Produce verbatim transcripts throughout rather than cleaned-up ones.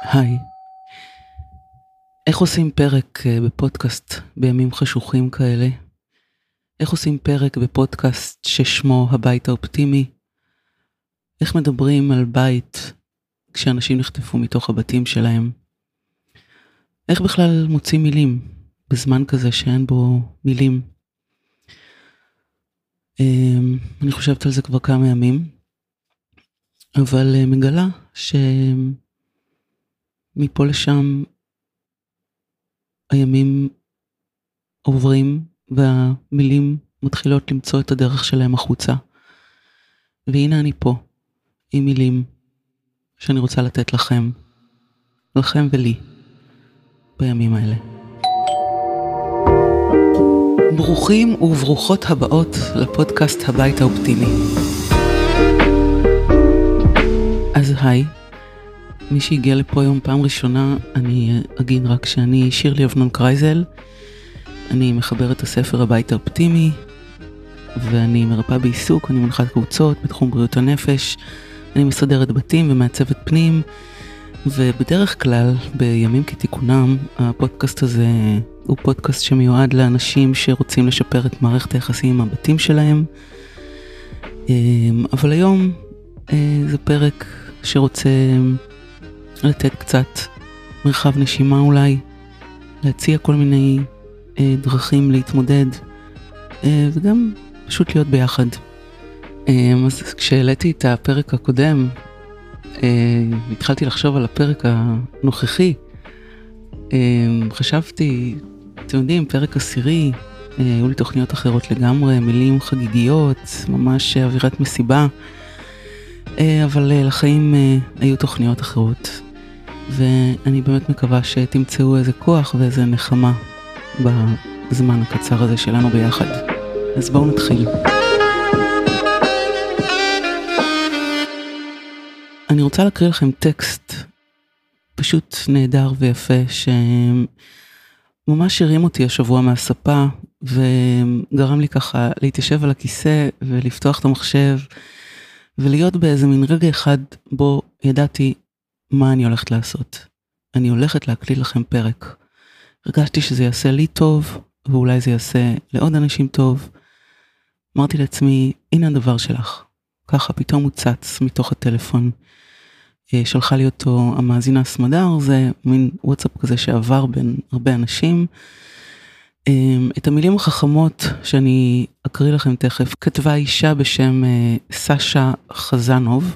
היי, איך עושים פרק בפודקאסט בימים חשוכים כאלה? איך עושים פרק בפודקאסט ששמו הבית האופטימי? איך מדברים על בית כשאנשים נחטפו מתוך הבתים שלהם? איך בכלל מוצאים מילים בזמן כזה שאין בו מילים? אני חושבת על זה כבר כמה ימים, אבל מגלה שמפה לשם הימים עוברים והמילים מתחילות למצוא את הדרך שלהם החוצה. והנה אני פה עם מילים שאני רוצה לתת לכם, לכם ולי, בימים האלה. ברוכים וברוכות הבאות לפודקאסט הבית האופטימי. אז היי, מי שהגיע לפה היום פעם ראשונה, אני אגיד רק שאני שירלי אבנון קרייזל, אני מחברת את הספר הבית האופטימי, ואני מרפאה בעיסוק, אני מנחת קבוצות בתחום בריאות הנפש, אני מסדרת בתים ומעצבת פנים, ובדרך כלל בימים כתיקונם, הפודקאסט הזה הוא פודקאסט שמיועד לאנשים שרוצים לשפר את מערכת היחסים עם הבתים שלהם, אבל היום זה פרק שרוצה לתת קצת מרחב נשימה אולי, להציע כל מיני אה, דרכים להתמודד, אה, וגם פשוט להיות ביחד. אה, אז כשהעליתי את הפרק הקודם, אה, התחלתי לחשוב על הפרק הנוכחי, אה, חשבתי, אתם יודעים, פרק עשירי, אה, היו לי תוכניות אחרות לגמרי, מילים חגיגיות, ממש אווירת מסיבה, אה, אבל אה, לחיים אה, היו תוכניות אחרות. ואני באמת מקווה שתמצאו איזה כוח ואיזה נחמה בזמן הקצר הזה שלנו ביחד. אז בואו נתחיל. אני רוצה להקריא לכם טקסט פשוט נהדר ויפה שממש הרים אותי השבוע מהספה וגרם לי ככה להתיישב על הכיסא ולפתוח את המחשב ולהיות באיזה מין רגע אחד בו ידעתי מה אני הולכת לעשות. אני הולכת להקליט לכם פרק. הרגשתי שזה יעשה לי טוב, ואולי זה יעשה לעוד אנשים טוב. אמרתי לעצמי, הנה הדבר שלך. ככה פתאום הוא צץ מתוך הטלפון. שלחה לי אותו המאזינה סמדר, זה מין וואטסאפ כזה שעבר בין הרבה אנשים. את המילים החכמות שאני אקריא לכם תכף, כתבה אישה בשם סשה חזנוב,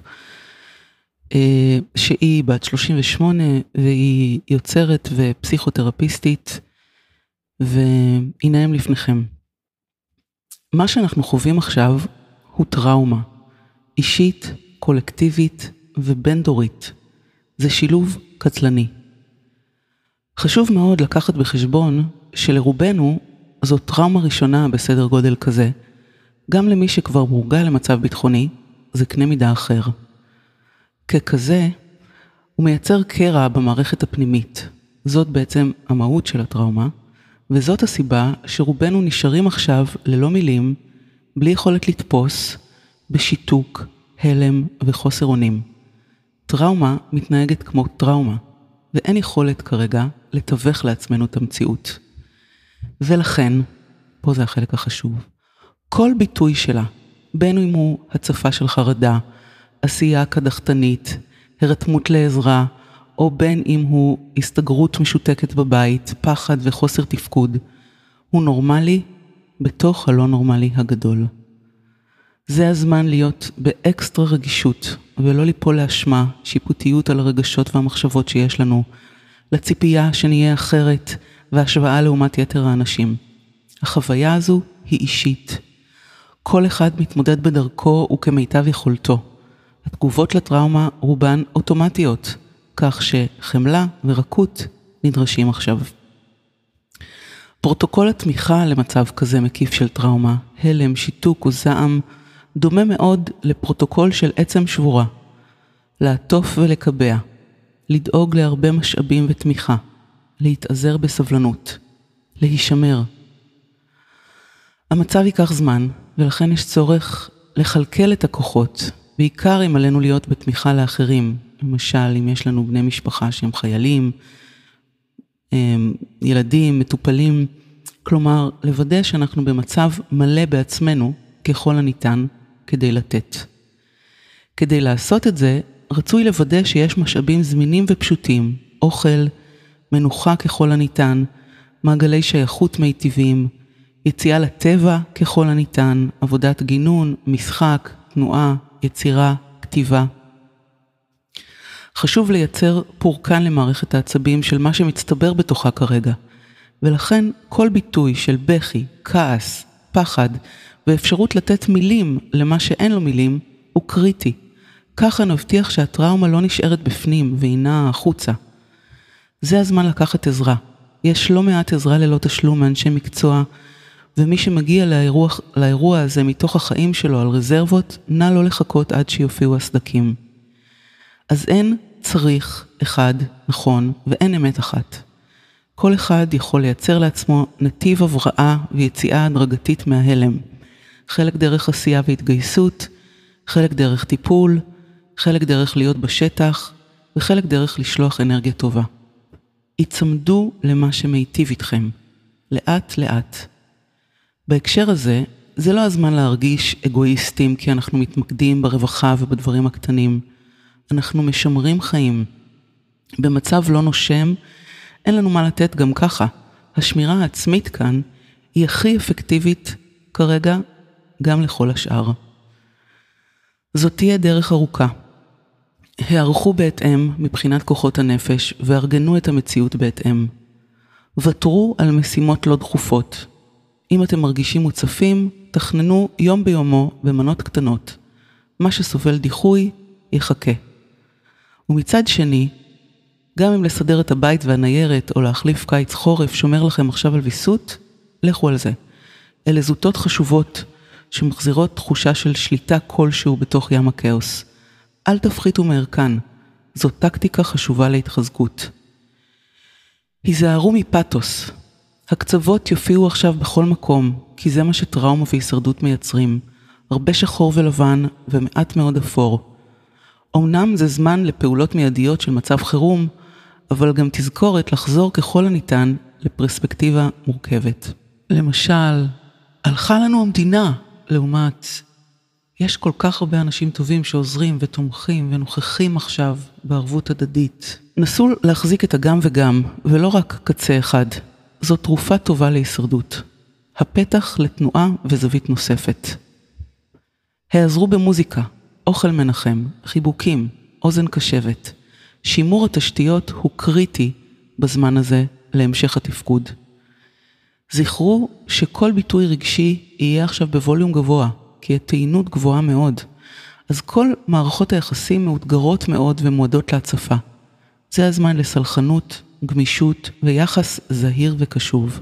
שהיא בת שלושים ושמונה והיא יוצרת ופסיכותרפיסטית, והנה הם לפניכם. מה שאנחנו חווים עכשיו הוא טראומה, אישית, קולקטיבית ובין דורית. זה שילוב קטלני. חשוב מאוד לקחת בחשבון שלרובנו זו טראומה ראשונה בסדר גודל כזה, גם למי שכבר מורגל למצב ביטחוני, זה קנה מידה אחר. ככזה, הוא מייצר קרע במערכת הפנימית. זאת בעצם המהות של הטראומה, וזאת הסיבה שרובנו נשארים עכשיו ללא מילים, בלי יכולת לתפוס, בשיתוק, הלם וחוסר אונים. טראומה מתנהגת כמו טראומה, ואין יכולת כרגע לתווך לעצמנו את המציאות. ולכן, פה זה החלק החשוב, כל ביטוי שלה, בין אם הוא הצפה של חרדה, עשייה קדחתנית, הרתמות לעזרה, או בין אם הוא הסתגרות משותקת בבית, פחד וחוסר תפקוד, הוא נורמלי בתוך הלא נורמלי הגדול. זה הזמן להיות באקסטרה רגישות, ולא ליפול לאשמה, שיפוטיות על הרגשות והמחשבות שיש לנו, לציפייה שנהיה אחרת, והשוואה לעומת יתר האנשים. החוויה הזו היא אישית. כל אחד מתמודד בדרכו וכמיטב יכולתו. התגובות לטראומה רובן אוטומטיות, כך שחמלה ורקות נדרשים עכשיו. פרוטוקול התמיכה למצב כזה מקיף של טראומה, הלם, שיתוק או זעם, דומה מאוד לפרוטוקול של עצם שבורה. לעטוף ולקבע, לדאוג להרבה משאבים ותמיכה, להתעזר בסבלנות, להישמר. המצב ייקח זמן, ולכן יש צורך לכלכל את הכוחות, בעיקר אם עלינו להיות בתמיכה לאחרים, למשל, אם יש לנו בני משפחה שהם חיילים, ילדים, מטופלים, כלומר, לוודא שאנחנו במצב מלא בעצמנו ככל הניתן כדי לתת. כדי לעשות את זה, רצוי לוודא שיש משאבים זמינים ופשוטים, אוכל, מנוחה ככל הניתן, מעגלי שייכות מיטיביים, יציאה לטבע ככל הניתן, עבודת גינון, משחק, תנועה, יצירה, כתיבה. חשוב לייצר פורקן למערכת העצבים של מה שמצטבר בתוכה כרגע, ולכן כל ביטוי של בכי, כעס, פחד ואפשרות לתת מילים למה שאין לו מילים הוא קריטי. ככה נבטיח שהטראומה לא נשארת בפנים והינה החוצה. זה הזמן לקחת עזרה. יש לא מעט עזרה ללא תשלום מאנשי מקצוע, ומי שמגיע לאירוע, לאירוע הזה מתוך החיים שלו על רזרבות, נא לא לחכות עד שיופיעו הסדקים. אז אין צריך אחד נכון ואין אמת אחת. כל אחד יכול לייצר לעצמו נתיב הבראה ויציאה הדרגתית מההלם. חלק דרך עשייה והתגייסות, חלק דרך טיפול, חלק דרך להיות בשטח, וחלק דרך לשלוח אנרגיה טובה. הצמדו למה שמיטיב איתכם, לאט לאט. בהקשר הזה, זה לא הזמן להרגיש אגואיסטים כי אנחנו מתמקדים ברווחה ובדברים הקטנים. אנחנו משמרים חיים. במצב לא נושם, אין לנו מה לתת גם ככה. השמירה העצמית כאן היא הכי אפקטיבית כרגע גם לכל השאר. זאת תהיה דרך ארוכה. הערכו בהתאם מבחינת כוחות הנפש וארגנו את המציאות בהתאם. ותרו על משימות לא דחופות. אם אתם מרגישים מוצפים, תכננו יום ביומו במנות קטנות. מה שסובל דיחוי, יחכה. ומצד שני, גם אם לסדר את הבית והניירת או להחליף קיץ חורף שומר לכם עכשיו על ויסות, לכו על זה. אלה זוטות חשובות שמחזירות תחושה של שליטה כלשהו בתוך ים הכאוס. אל תפחיתו מערכן, זו טקטיקה חשובה להתחזקות. היזהרו מפתוס. הקצוות יופיעו עכשיו בכל מקום, כי זה מה שטראומה והישרדות מייצרים. הרבה שחור ולבן ומעט מאוד אפור. אמנם זה זמן לפעולות מיידיות של מצב חירום, אבל גם תזכורת לחזור ככל הניתן לפרספקטיבה מורכבת. למשל, הלכה לנו המדינה, לעומת, יש כל כך הרבה אנשים טובים שעוזרים ותומכים ונוכחים עכשיו בערבות הדדית. נסו להחזיק את הגם וגם, ולא רק קצה אחד. זו תרופה טובה להישרדות. הפתח לתנועה וזווית נוספת. העזרו במוזיקה, אוכל מנחם, חיבוקים, אוזן קשבת. שימור התשתיות הוא קריטי בזמן הזה להמשך התפקוד. זכרו שכל ביטוי רגשי יהיה עכשיו בווליום גבוה, כי התעינות גבוהה מאוד. אז כל מערכות היחסים מאותגרות מאוד ומועדות להצפה. זה הזמן לסלחנות, גמישות ויחס זהיר וקשוב.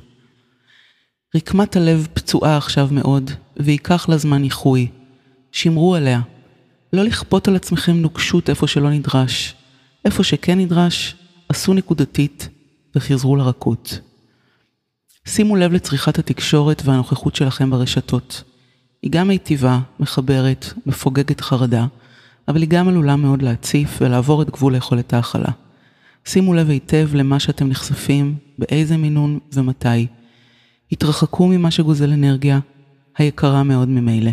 רקמת הלב פצועה עכשיו מאוד, ויקח לה זמן איחוי. שמרו עליה. לא לכפות על עצמכם נוקשות איפה שלא נדרש. איפה שכן נדרש, עשו נקודתית וחזרו לרכות. שימו לב לצריכת התקשורת והנוכחות שלכם ברשתות. היא גם מיטיבה, מחברת, מפוגגת חרדה, אבל היא גם עלולה מאוד להציף ולעבור את גבול יכולת ההכלה. שימו לב היטב למה שאתם נחשפים, באיזה מינון ומתי. התרחקו ממה שגוזל אנרגיה, היקרה מאוד ממילא.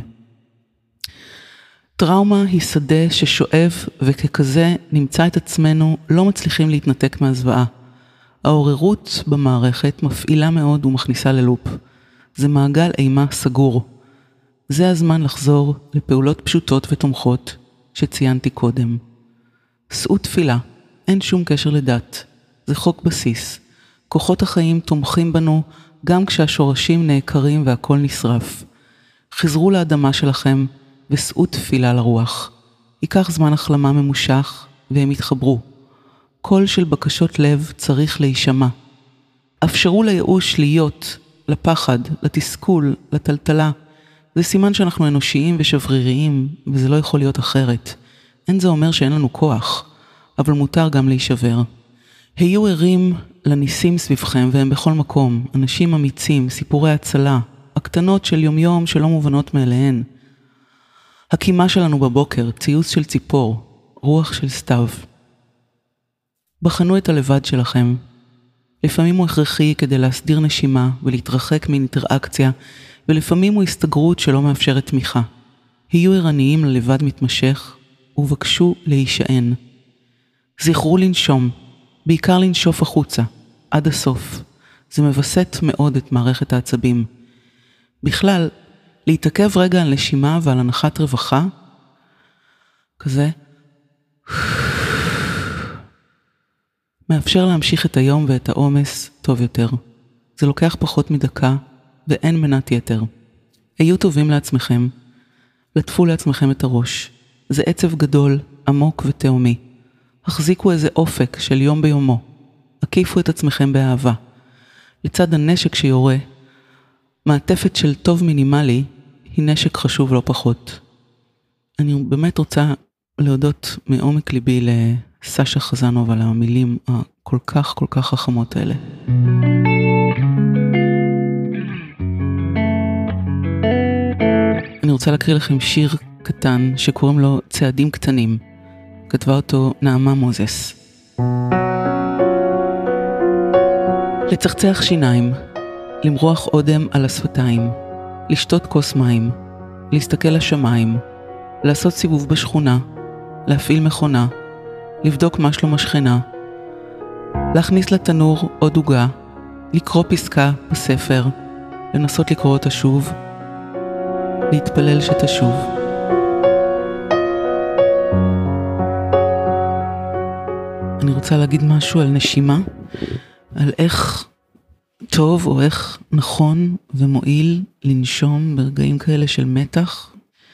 טראומה היא שדה ששואב וככזה נמצא את עצמנו לא מצליחים להתנתק מהזוועה. העוררות במערכת מפעילה מאוד ומכניסה ללופ. זה מעגל אימה סגור. זה הזמן לחזור לפעולות פשוטות ותומכות שציינתי קודם. שאו תפילה, אין שום קשר לדת. זה חוק בסיס. כוחות החיים תומכים בנו גם כשהשורשים נעקרים והכל נשרף. חזרו לאדמה שלכם ושאו תפילה לרוח. ייקח זמן החלמה ממושך והם יתחברו. קול של בקשות לב צריך להישמע. אפשרו לייאוש להיות, לפחד, לתסכול, לטלטלה. זה סימן שאנחנו אנושיים ושבריריים, וזה לא יכול להיות אחרת. אין זה אומר שאין לנו כוח, אבל מותר גם להישבר. היו ערים לניסים סביבכם, והם בכל מקום. אנשים אמיצים, סיפורי הצלה, הקטנות של יומיום שלא מובנות מאליהן. הקימה שלנו בבוקר, ציוץ של ציפור, רוח של סתיו. בחנו את הלבד שלכם. לפעמים הוא הכרחי כדי להסדיר נשימה ולהתרחק מאינטראקציה, ולפעמים הוא הסתגרות שלא מאפשרת תמיכה. היו ערניים ללבד מתמשך, ובקשו להישען. זכרו לנשום, בעיקר לנשוף החוצה, עד הסוף. זה מבסט מאוד את מערכת העצבים. בכלל, להתעכב רגע על נשימה ועל הנחת רווחה, כזה, מאפשר להמשיך את היום ואת העומס טוב יותר. זה לוקח פחות מדקה, ואין מנת יתר. היו טובים לעצמכם, לטפו לעצמכם את הראש. זה עצב גדול, עמוק ותאומי. החזיקו איזה אופק של יום ביומו. הקיפו את עצמכם באהבה. לצד הנשק שיורה, מעטפת של טוב מינימלי היא נשק חשוב לא פחות. אני באמת רוצה להודות מעומק ליבי לסשה חזנוב על המילים הכל כך כל כך חכמות האלה. אני רוצה להקריא לכם שיר קטן שקוראים לו צעדים קטנים. כתבה אותו נעמה מוזס. לצחצח שיניים, למרוח אודם על השפתיים, לשתות כוס מים, להסתכל לשמיים, לעשות סיבוב בשכונה, להפעיל מכונה, לבדוק מה שלום השכנה, להכניס לתנור עוד דוגה, לקרוא פסקה בספר, לנסות לקרוא אותה שוב, להתפלל שתשוב. אני רוצה להגיד משהו על נשימה, על איך טוב או איך נכון ומועיל לנשום ברגעים כאלה של מתח.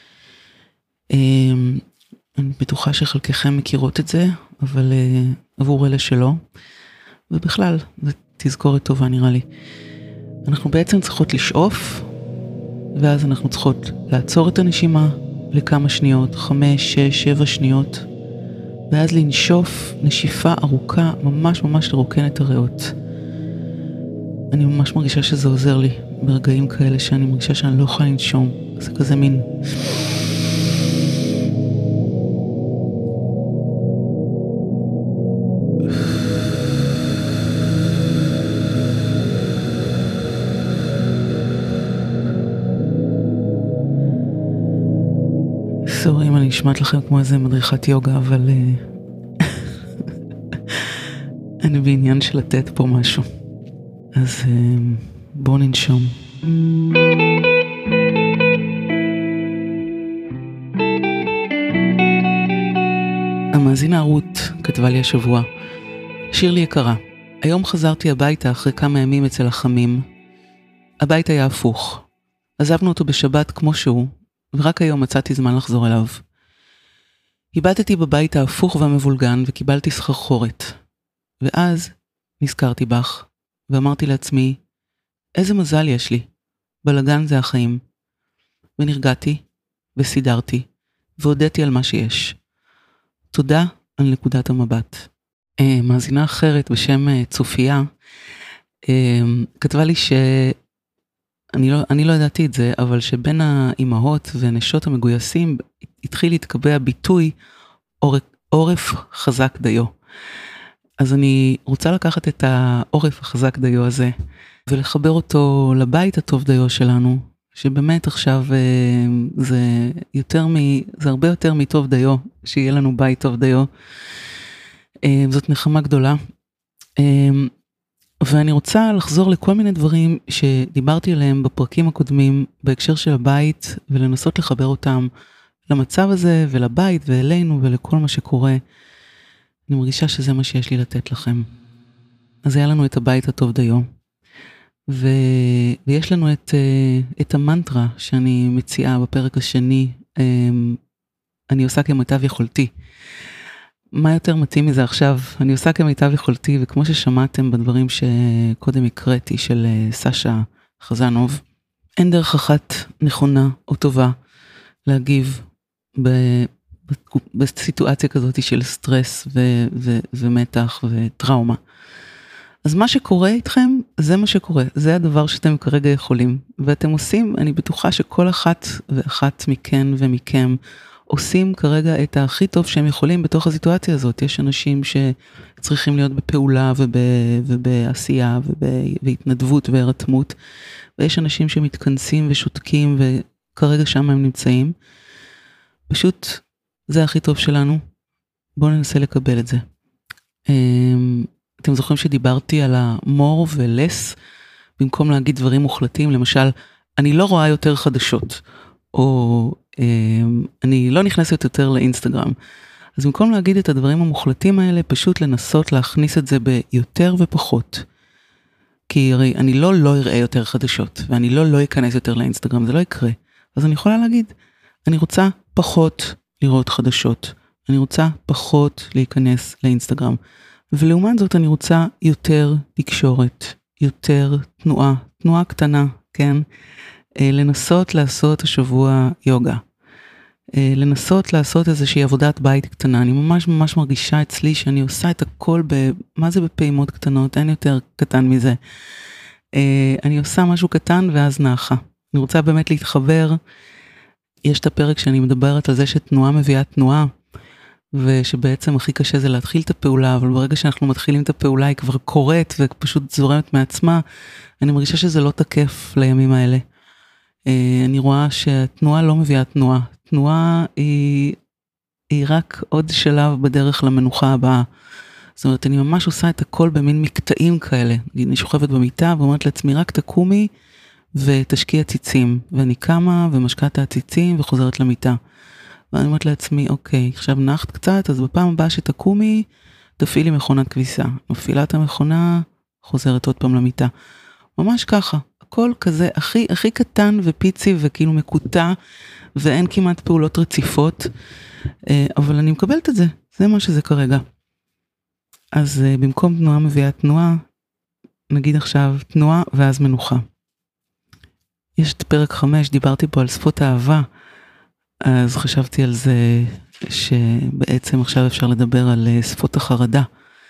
אני בטוחה שחלקכם מכירות את זה, אבל עבור אלה שלא. ובכלל, זו תזכורת טובה נראה לי. אנחנו בעצם צריכות לשאוף, ואז אנחנו צריכות לעצור את הנשימה לכמה שניות, חמש, שש, שבע שניות, ואז לנשוף נשיפה ארוכה, ממש ממש לרוקן את הריאות. אני ממש מרגישה שזה עוזר לי ברגעים כאלה שאני מרגישה שאני לא יכולה לנשום. זה כזה מין... סורי אם אני נשמעת לכם כמו איזה מדריכת יוגה, אבל אני בעניין של לתת פה משהו. אז בואו ננשום. המאזינה רות כתבה לי השבוע, שירלי יקרה, היום חזרתי הביתה אחרי כמה ימים אצל החמים. הבית היה הפוך. עזבנו אותו בשבת כמו שהוא, ורק היום מצאתי זמן לחזור אליו. היבטתי בבית ההפוך והמבולגן וקיבלתי סחרחורת. ואז נזכרתי בך, ואמרתי לעצמי, איזה מזל יש לי, בלגן זה החיים. ונרגעתי, וסידרתי, והודיתי על מה שיש. תודה על נקודת המבט. אה, מאזינה אחרת בשם אה, צופיה, אה, כתבה לי ש... אני לא, אני לא ידעתי את זה, אבל שבין האימהות ונשות המגויסים התחיל להתקבע ביטוי עורף, עורף חזק דיו. אז אני רוצה לקחת את העורף החזק דיו הזה, ולחבר אותו לבית הטוב דיו שלנו, שבאמת עכשיו זה יותר מ, זה הרבה יותר מטוב דיו, שיהיה לנו בית טוב דיו. זאת נחמה גדולה. ואני רוצה לחזור לכל מיני דברים שדיברתי עליהם בפרקים הקודמים, בהקשר של הבית, ולנסות לחבר אותם למצב הזה, ולבית, ואלינו, ולכל מה שקורה. אני מרגישה שזה מה שיש לי לתת לכם. אז היה לנו את הבית הטוב דיו, ו... ויש לנו את, את המנטרה שאני מציעה בפרק השני, אני עושה כמיטב יכולתי. מה יותר מתאים מזה עכשיו? אני עושה כמיטב יכולתי, וכמו ששמעתם בדברים שקודם הקראתי של סשה חזנוב, אין דרך אחת נכונה או טובה להגיב ב... בסיטואציה כזאת של סטרס ו- ו- ומתח וטראומה. אז מה שקורה איתכם, זה מה שקורה. זה הדבר שאתם כרגע יכולים. ואתם עושים, אני בטוחה שכל אחת ואחת מכן ומכם עושים כרגע את הכי טוב שהם יכולים בתוך הסיטואציה הזאת. יש אנשים שצריכים להיות בפעולה וב, ובעשייה ובהתנדבות והרתמות, ויש אנשים שמתכנסים ושותקים וכרגע שם הם נמצאים. פשוט זה הכי טוב שלנו, בואו ננסה לקבל את זה. אתם זוכרים שדיברתי על המור ולס, במקום להגיד דברים מוחלטים, למשל, אני לא רואה יותר חדשות, או אני לא נכנסת יותר לאינסטגרם. אז במקום להגיד את הדברים המוחלטים האלה, פשוט לנסות להכניס את זה ביותר ופחות. כי הרי אני לא לא אראה יותר חדשות, ואני לא לא אכנס יותר לאינסטגרם, זה לא יקרה. אז אני יכולה להגיד, אני רוצה פחות לראות חדשות, אני רוצה פחות להיכנס לאינסטגרם, ולעומת זאת אני רוצה יותר תקשורת, יותר תנועה, תנועה קטנה, כן? לנסות לעשות השבוע יוגה, לנסות לעשות איזושהי עבודת בית קטנה, אני ממש ממש מרגישה אצלי שאני עושה את הכל, ב, מה זה בפעימות קטנות, אין יותר קטן מזה. אני עושה משהו קטן ואז נחה. אני רוצה באמת להתחבר, יש את הפרק שאני מדברת על זה שתנועה מביאה תנועה, ושבעצם הכי קשה זה להתחיל את הפעולה, אבל ברגע שאנחנו מתחילים את הפעולה היא כבר קורית ופשוט זורמת מעצמה, אני מרגישה שזה לא תקף לימים האלה. אני רואה שהתנועה לא מביאה תנועה, תנועה היא, היא רק עוד שלב בדרך למנוחה הבאה. זאת אומרת, אני ממש עושה את הכל במין מקטעים כאלה. אני שוכבת במיטה ואומרת לעצמי, רק תקומי ותשקיע ציצים. ואני קמה ומשקעת את הציצים וחוזרת למיטה. ואני אומרת לעצמי, אוקיי, עכשיו נחת קצת, אז בפעם הבאה שתקומי, תפעילי מכונת כביסה. מפעילה את המכונה, חוזרת עוד פעם למיטה. ממש ככה. הכל כזה הכי, הכי קטן ופיצי וכאילו מקוטע, ואין כמעט פעולות רציפות, אבל אני מקבלת את זה, זה מה שזה כרגע. אז במקום תנועה מביאה תנועה, נגיד עכשיו תנועה ואז מנוחה. יש את פרק חמש, דיברתי פה על שפות אהבה, אז חשבתי על זה שבעצם עכשיו אפשר לדבר על שפות החרדה.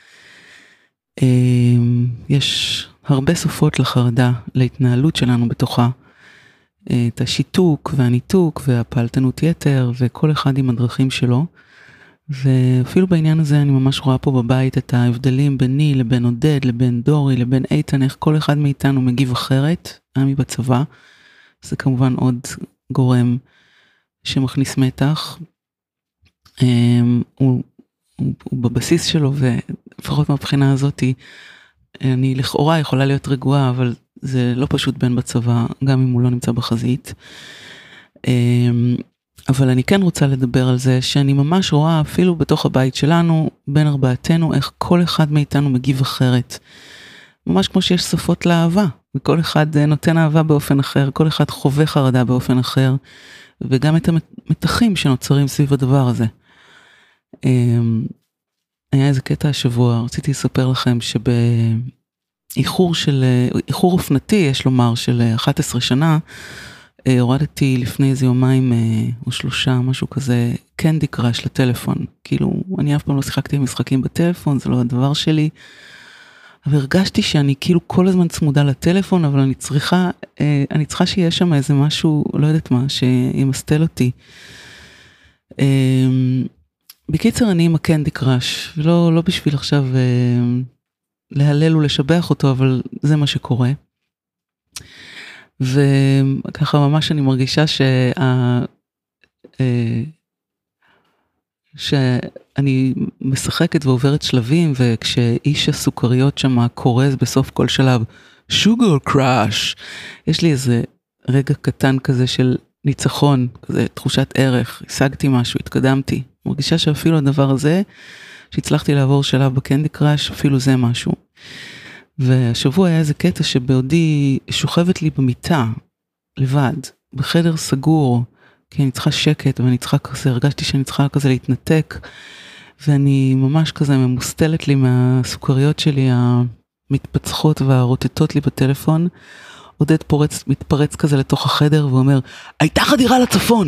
יש הרבה שפות לחרדה, להתנהלות שלנו בתוכה, את השיתוק והניתוק והפעלתנות יתר, וכל אחד עם הדרכים שלו. ואפילו בעניין הזה אני ממש רואה פה בבית את ההבדלים ביני לבין עודד, לבין דורי, לבין איתן, איך כל אחד מאיתנו מגיב אחרת, עמי בצבא. זה כמובן עוד גורם שמכניס מתח. הוא, הוא, הוא בבסיס שלו, ולפחות מהבחינה הזאת, אני לכאורה יכולה להיות רגועה, אבל זה לא פשוט בין בצבא, גם אם הוא לא נמצא בחזית. אבל אני כן רוצה לדבר על זה, שאני ממש רואה אפילו בתוך הבית שלנו, בין ארבעתנו, איך כל אחד מאיתנו מגיב אחרת. ממש כמו שיש שפות לאהבה, וכל אחד נותן אהבה באופן אחר, כל אחד חווה חרדה באופן אחר, וגם את המתחים שנוצרים סביב הדבר הזה. היה איזה קטע השבוע, רציתי לספר לכם שבאיחור של, איחור אופנתי, יש לומר, של אחת עשרה שנה, הורדתי לפני איזה יומיים או שלושה, משהו כזה, קנדי קראש לטלפון. כאילו, אני אף פעם לא שיחקתי עם משחקים בטלפון, זה לא הדבר שלי. אבל הרגשתי שאני כאילו כל הזמן צמודה לטלפון, אבל אני צריכה, אני צריכה שיהיה שם איזה משהו, לא יודעת מה, שימסתל אותי. בקיצר, אני עם הקנדי קראש, ולא, לא בשביל עכשיו להלל ולשבח אותו, אבל זה מה שקורה. וככה ממש אני מרגישה שה... שאני משחקת ועוברת שלבים, וכשאיש הסוכריות שם קורז בסוף כל שלב, שוגר קראש, יש לי איזה רגע קטן כזה של ניצחון, כזה תחושת ערך, השגתי משהו, התקדמתי. מרגישה שאפילו הדבר הזה, שהצלחתי לעבור שלב בקנדי קראש, אפילו זה משהו. והשבוע היה איזה קטע שבעודי שוכבת לי במיטה, לבד, בחדר סגור, כי אני צריכה שקט, ואני צריכה כזה, הרגשתי שאני צריכה כזה להתנתק, ואני ממש כזה ממוסתלת לי מהסוכריות שלי, המתפצחות והרוטטות לי בטלפון, עודד פורץ, מתפרץ כזה לתוך החדר, ואומר, הייתה חדירה לצפון!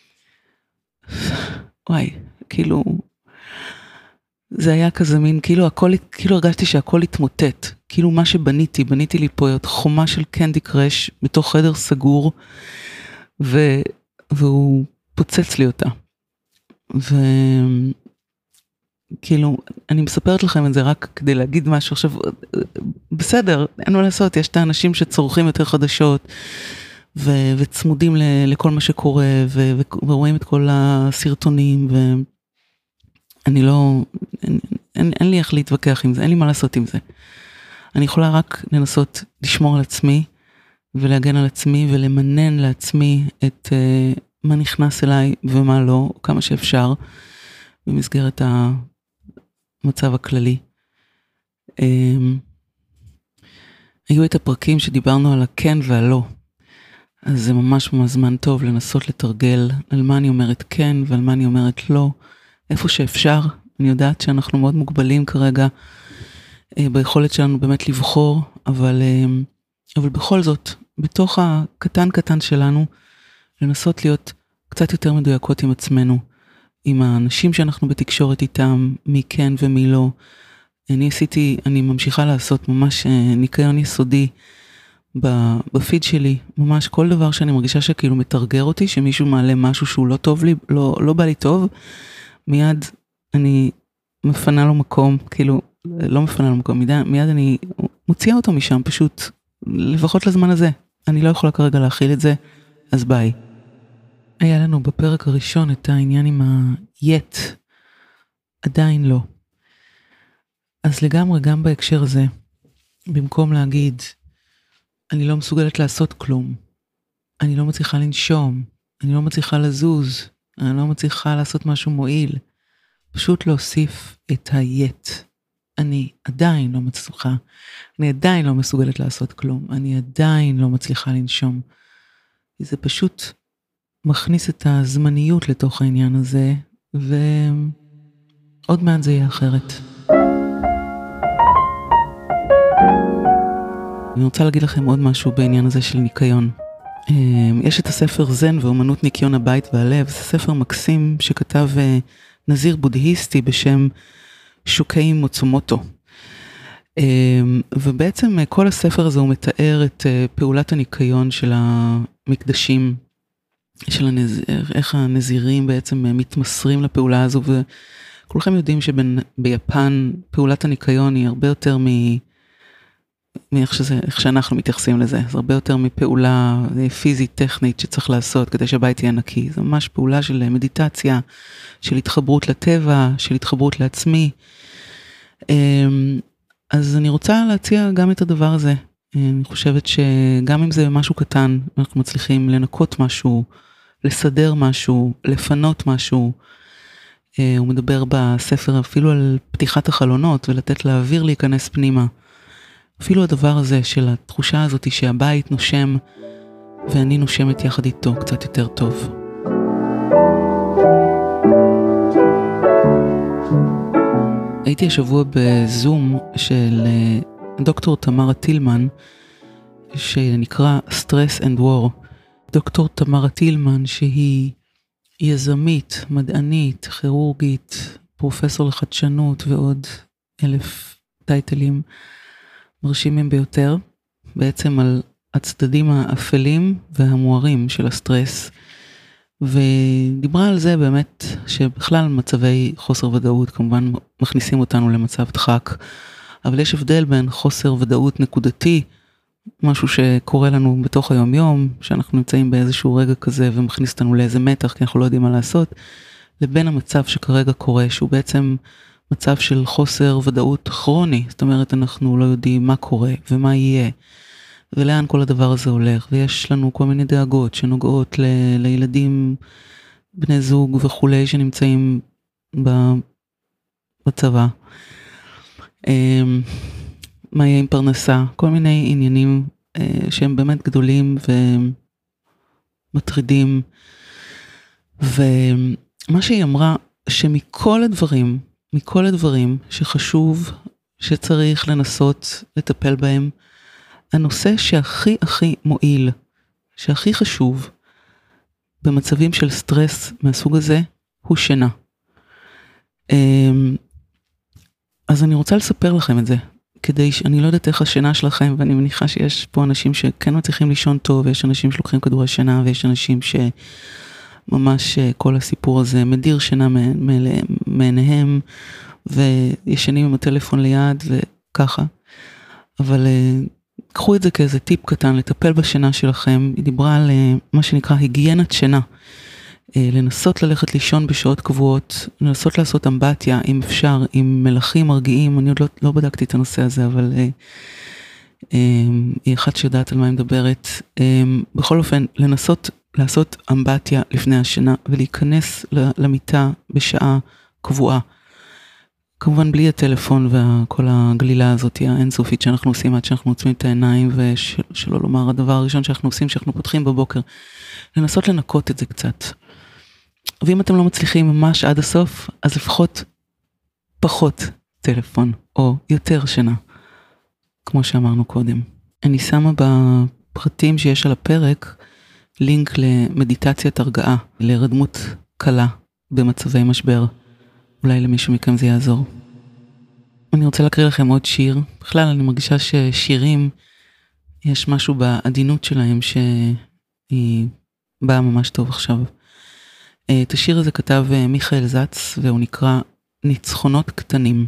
וואי, כאילו, זה היה כזה מין, כאילו הכל, כאילו הרגשתי שהכל התמוטט, כאילו מה שבניתי, בניתי לי פה את חומה של קנדי קראש, בתוך חדר סגור, ו, והוא פוצץ לי אותה. וכאילו, אני מספרת לכם את זה רק כדי להגיד משהו. עכשיו, בסדר, אין מה לעשות, יש את האנשים שצורכים יותר חדשות, ו- וצמודים ל- לכל מה שקורה, ו- ו- ורואים את כל הסרטונים, ואני לא, אין, אין, אין לי איך להתווכח עם זה, אין לי מה לעשות עם זה. אני יכולה רק לנסות לשמור על עצמי, ולהגן על עצמי, ולמנן לעצמי את uh, מה נכנס אליי ומה לא, כמה שאפשר, במסגרת המצב הכללי. Um, היו את הפרקים שדיברנו על הכן והלא, אז זה ממש ממש זמן טוב לנסות לתרגל על מה אני אומרת כן ועל מה אני אומרת לא, איפה שאפשר. אני יודעת שאנחנו מאוד מוגבלים כרגע uh, ביכולת שלנו באמת לבחור, אבל, uh, אבל בכל זאת, בתוך הקטן קטן שלנו, לנסות להיות קצת יותר מדויקות עם עצמנו, עם האנשים שאנחנו בתקשורת איתם, מי כן ומי לא. אני עשיתי, אני ממשיכה לעשות ממש ניקיון יסודי בפיד שלי, ממש כל דבר שאני מרגישה שכאילו מתרגר אותי, שמישהו מעלה משהו שהוא לא טוב לי, לא, לא בא לי טוב, מיד אני מפנה לו מקום, כאילו, לא מפנה לו מקום, מיד, מיד אני מוציאה אותו משם, פשוט, לפחות לזמן הזה. אני לא יכולה כרגע להכיל את זה, אז ביי. היה לנו בפרק הראשון את העניין עם ה-yet, עדיין לא. אז לגמרי, גם בהקשר הזה, במקום להגיד, אני לא מסוגלת לעשות כלום, אני לא מצליחה לנשום, אני לא מצליחה לזוז, אני לא מצליחה לעשות משהו מועיל, פשוט להוסיף את ה-yet. אני עדיין לא מצליחה, אני עדיין לא מסוגלת לעשות כלום, אני עדיין לא מצליחה לנשום. זה פשוט מכניס את הזמניות לתוך העניין הזה, ועוד מעט זה יהיה אחרת. אני רוצה להגיד לכם עוד משהו בעניין הזה של ניקיון. יש את הספר זן ואומנות ניקיון הבית והלב, זה ספר מקסים שכתב נזיר בודהיסטי בשם שוקי מוצומוטו. ובעצם כל הספר הזה הוא מתאר את פעולת הניקיון של המקדשים, של הנזיר, איך הנזירים בעצם מתמסרים לפעולה הזו, וכולכם יודעים שביפן פעולת הניקיון היא הרבה יותר מ... מאיך שזה, איך שאנחנו מתייחסים לזה, זה הרבה יותר מפעולה פיזית טכנית שצריך לעשות כדי שהבית יהיה נקי, זה ממש פעולה של מדיטציה, של התחברות לטבע, של התחברות לעצמי. אז אני רוצה להציע גם את הדבר הזה. אני חושבת שגם אם זה משהו קטן, אנחנו מצליחים לנקות משהו, לסדר משהו, לפנות משהו. הוא מדבר בספר אפילו על פתיחת החלונות ולתת לאוויר להיכנס פנימה. אפילו הדבר הזה של התחושה הזאת שהבית נושם ואני נושמת יחד איתו קצת יותר טוב. הייתי השבוע בזום של דוקטור תמרה טילמן, שנקרא Stress and War. דוקטור תמרה טילמן, שהיא יזמית, מדענית, כירורגית, פרופסור לחדשנות ועוד אלף טייטלים מרשימים ביותר, בעצם על הצדדים האפלים והמוארים של הסטרס, ודיברה על זה באמת שבכלל מצבי חוסר ודאות כמובן מכניסים אותנו למצב דחק, אבל יש הבדל בין חוסר ודאות נקודתי, משהו שקורה לנו בתוך היום יום, שאנחנו נמצאים באיזשהו רגע כזה ומכניס אותנו לאיזה מתח כי אנחנו לא יודעים מה לעשות, לבין המצב שכרגע קורה, שהוא בעצם מצב של חוסר ודאות כרוני, זאת אומרת אנחנו לא יודעים מה קורה ומה יהיה, ולאן כל הדבר הזה הולך, ויש לנו כל מיני דאגות שנוגעות ל- לילדים, בני זוג וכולי שנמצאים בצבא. מה יהיה עם פרנסה, כל מיני עניינים שהם באמת גדולים ומטרידים, ומה שהיא אמרה, שמכל הדברים, מכל הדברים שחשוב, שצריך לנסות לטפל בהם, הנושא שהכי הכי מועיל, שהכי חשוב, במצבים של סטרס מהסוג הזה, הוא שינה. אז אני רוצה לספר לכם את זה, כדי שאני לא יודעת איך השינה שלכם, ואני מניחה שיש פה אנשים שכן מצליחים לישון טוב, ויש אנשים שלוקחים כדורי שינה, ויש אנשים ממש כל הסיפור הזה מדיר שינה מעיניהם, וישנים עם הטלפון ליד וככה. אבל קחו את זה כאיזה טיפ קטן, לטפל בשינה שלכם. היא דיברה על מה שנקרא היגיינת שינה. לנסות ללכת לישון בשעות קבועות, לנסות לעשות אמבטיה, אם אפשר, עם מלחים מרגיעים. אני עוד לא, לא בדקתי את הנושא הזה, אבל היא אחת שיודעת על מה היא מדברת. בכל אופן, לנסות לעשות אמבטיה לפני השינה, ולהיכנס למיטה בשעה קבועה. כמובן בלי הטלפון וכל הגלילה הזאת האינסופית שאנחנו עושים עד שאנחנו עוצמים את העיניים, ושלא לומר הדבר הראשון שאנחנו עושים שאנחנו פותחים בבוקר, לנסות לנקות את זה קצת. ואם אתם לא מצליחים ממש עד הסוף, אז לפחות פחות טלפון, או יותר שינה, כמו שאמרנו קודם. אני שמה בפרטים שיש על הפרק, לינק למדיטציית הרגעה, להירדמות קלה במצבי משבר. אולי למישהו מכם זה יעזור. אני רוצה להקריא לכם עוד שיר. בכלל אני מרגישה ששירים, יש משהו בעדינות שלהם שהיא באה ממש טוב עכשיו. את השיר הזה כתב מיכאל זץ, והוא נקרא ניצחונות קטנים.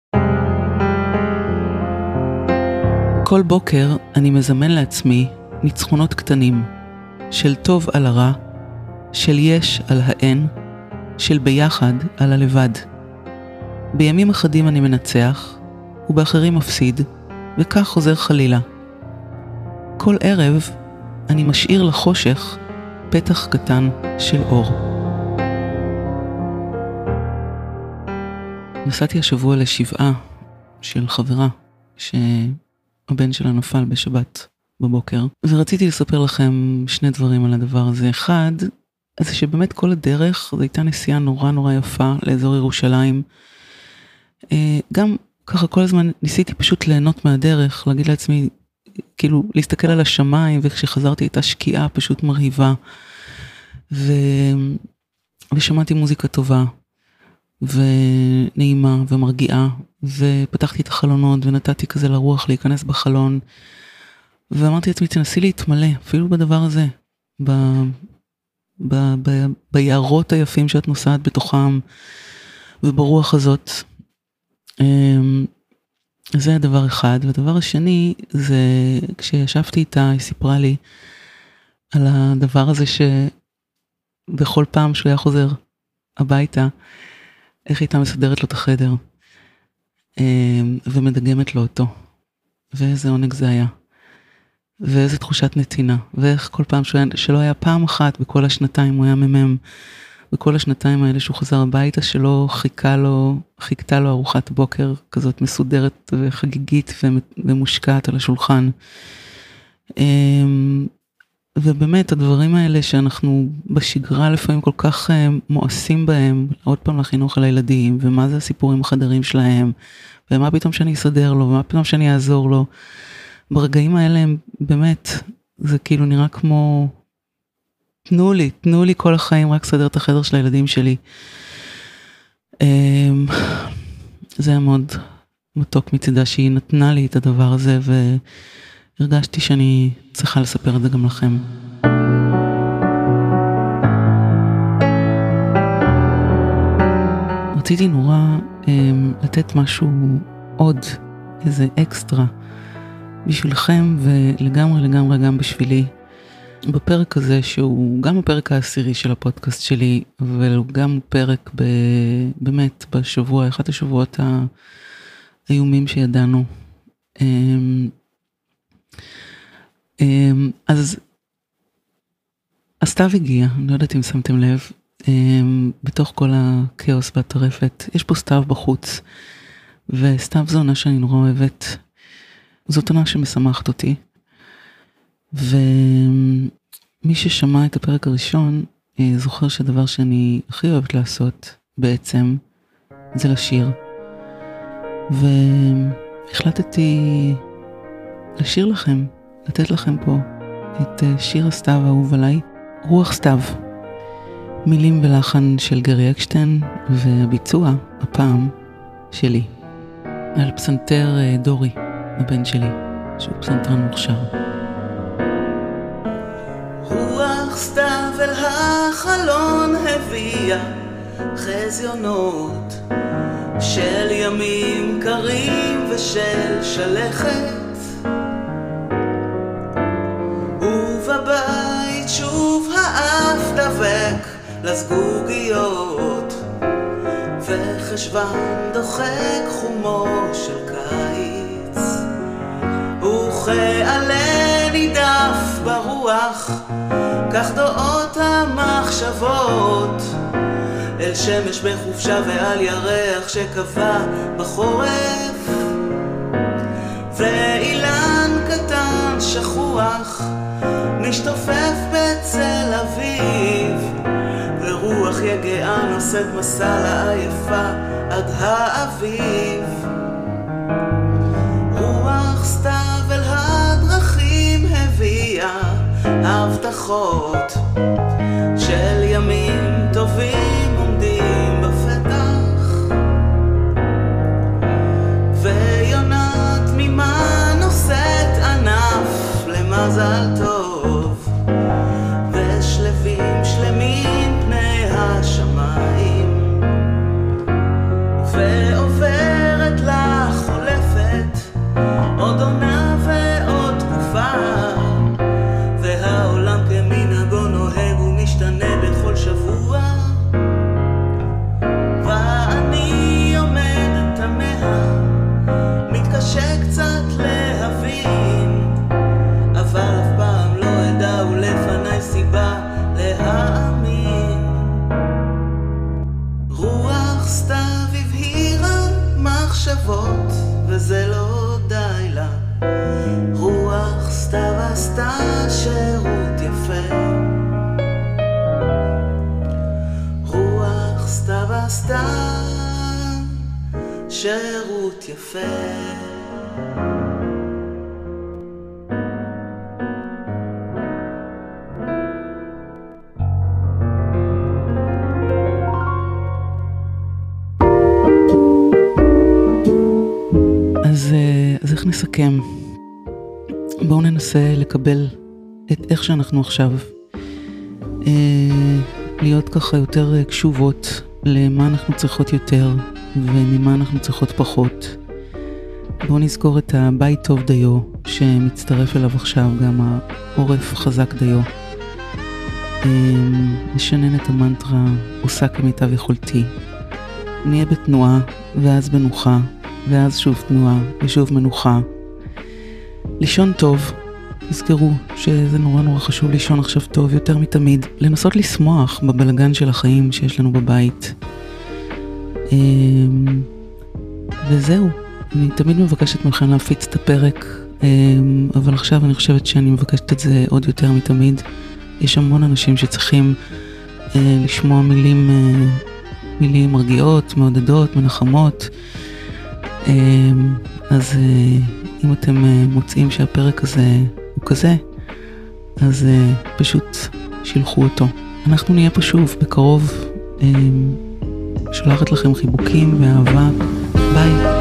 כל בוקר אני מזמן לעצמי ניצחונות קטנים, של טוב על הרע, של יש על האין, של ביחד על הלבד. בימים אחדים אני מנצח, ובאחרים מפסיד, וכך חוזר חלילה. כל ערב אני משאיר לחושך פתח קטן של אור. נסעתי השבוע לשבעה של חברה, שהבן שלה נפל בשבת בבוקר, ורציתי לספר לכם שני דברים על הדבר הזה. אחד, אז שבאמת כל הדרך, זו הייתה נסיעה נורא נורא יפה לאזור ירושלים. גם ככה כל הזמן ניסיתי פשוט ליהנות מהדרך, להגיד לעצמי, כאילו להסתכל על השמיים, וכשחזרתי הייתה שקיעה פשוט מרהיבה. ו... ושמעתי מוזיקה טובה, ונעימה ומרגיעה, ופתחתי את החלונות ונתתי כזה לרוח להיכנס בחלון, ואמרתי לעצמי, תנסי להתמלא, אפילו בדבר הזה, ב... ב- ב- ביערות היפים שאת נוסעת בתוכם, וברוח הזאת. זה הדבר אחד. והדבר השני, זה כשישבתי איתה, היא סיפרה לי על הדבר הזה שבכל פעם שהוא היה חוזר הביתה, איך הייתה מסדרת לו את החדר, ומדגמת לו אותו. ואיזה עונג זה היה. ואיזה תחושת נתינה, ואיך כל פעם שהוא, שלא היה פעם אחת בכל השנתיים, הוא היה ממם, בכל השנתיים האלה שהוא חזר הביתה, שלא חיכה לו, חיכתה לו ארוחת בוקר כזאת מסודרת וחגיגית ומושקעת על השולחן. ובאמת הדברים האלה שאנחנו בשגרה לפעמים כל כך מואסים בהם, עוד פעם לחינוך על הילדים, ומה זה הסיפורים החדרים שלהם, ומה פתאום שאני אסדר לו, ומה פתאום שאני אעזור לו, ברגעים האלה הם באמת, זה כאילו נראה כמו, תנו לי, תנו לי כל החיים רק סדר את החדר של הילדים שלי. זה היה מאוד מתוק מצידה שהיא נתנה לי את הדבר הזה, והרגשתי שאני צריכה לספר את זה גם לכם. רציתי נורא לתת משהו עוד, איזה אקסטרה, בשבילכם ולגמרי לגמרי גם בשבילי, בפרק הזה שהוא גם הפרק העשירי של הפודקאסט שלי, אבל גם פרק ב, באמת בשבוע, אחד השבועות האיומים שידענו. אז הסתיו הגיע, אני לא יודעת אם שמתם לב, בתוך כל הכאוס והטרפת, יש פה סתיו בחוץ, וסתיו זו עונה שאני נורא אוהבת, זאת עונה שמשמחת אותי, ומי ששמע את הפרק הראשון, זוכר שהדבר שאני הכי אוהבת לעשות בעצם, זה לשיר. והחלטתי לשיר לכם, לתת לכם פה את שיר הסתיו האהוב עליי, רוח סתיו. מילים ולחן של גרי אקשטיין, והביצוע הפעם שלי. על פסנתר דורי, הבן שלי, שהוא פסנתרן מוכשר. רוח סתיו אל החלון הביאה חזיונות של ימים קרים ושל שלכת, ובבית שוב האף דבק לזגוגיות, וחשוון דוחק חומו של קיץ, וכעלה נידף ברוח כך דעות המחשבות אל שמש בחופשה ועל ירח שקבע בחורף, ואילן קטן שכוח משתופף בצל אביב, ורוח יגעה נושאת מסע לעייפה עד האביב. רוח סתיו אל הדרכים הביאה הבטחות של ימים טובים עומדים בפתח, ויונת תמימה נושאת ענף למזל טוב, ושלבים שלמים פני השמיים, ועוברת לה חולפת עוד עונה ועוד תקופה, והעולם כמנהגו נוהג ומשתנה בכל שבוע, ואני עומד תמה מתקשה קצת להבין, אבל אף פעם לא אדע ולפני סיבה להאמין. רוח סתיו הבהירה מחשבות וזה לא די לה, רוח סתיו עשתה שירות יפה, רוח סתיו עשתה שירות יפה. אז, אז איך נסכם? בואו ננסה לקבל את איך שאנחנו עכשיו, אה, להיות ככה יותר קשובות למה אנחנו צריכות יותר וממה אנחנו צריכות פחות. בואו נזכור את הבית טוב דיו שמצטרף אליו עכשיו גם העורף חזק דיו. אה, נשנן את המנטרה עושה כמיטב יכולתי, נהיה בתנועה ואז בנוחה ואז שוב תנועה ושוב מנוחה. לישון טוב, תזכרו שזה נורא נורא חשוב לישון עכשיו טוב יותר מתמיד, לנסות לשמוח בבלגן של החיים שיש לנו בבית. וזהו, אני תמיד מבקשת מכם להפיץ את הפרק, אבל עכשיו אני חושבת שאני מבקשת את זה עוד יותר מתמיד. יש המון אנשים שצריכים לשמוע מילים, מילים מרגיעות, מעודדות, מנחמות. אז אם אתם מוצאים שהפרק הזה הוא כזה, אז פשוט שילחו אותו. אנחנו נהיה פה שוב בקרוב. שולחת לכם חיבוקים ואהבה. ביי.